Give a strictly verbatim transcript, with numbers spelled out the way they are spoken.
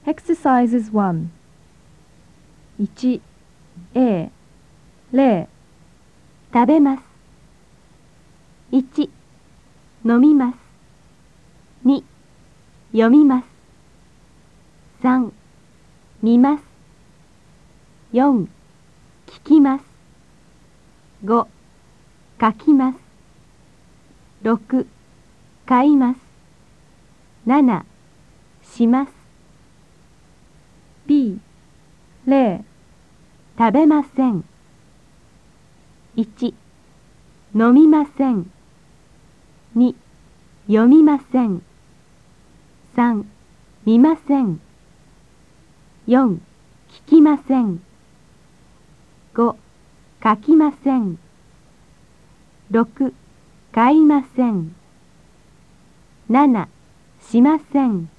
Exercises one いち A 例食べます。いち、飲みます。に、読みます。さん、見ます。よん、聞きます。ご、書きます。ろく、買います。なな、します。 B 例食べません。いち、飲みません。に、読みません。さん、見ません。よん、聞きません。ご、書きません。ろく、買いません。なな、しません。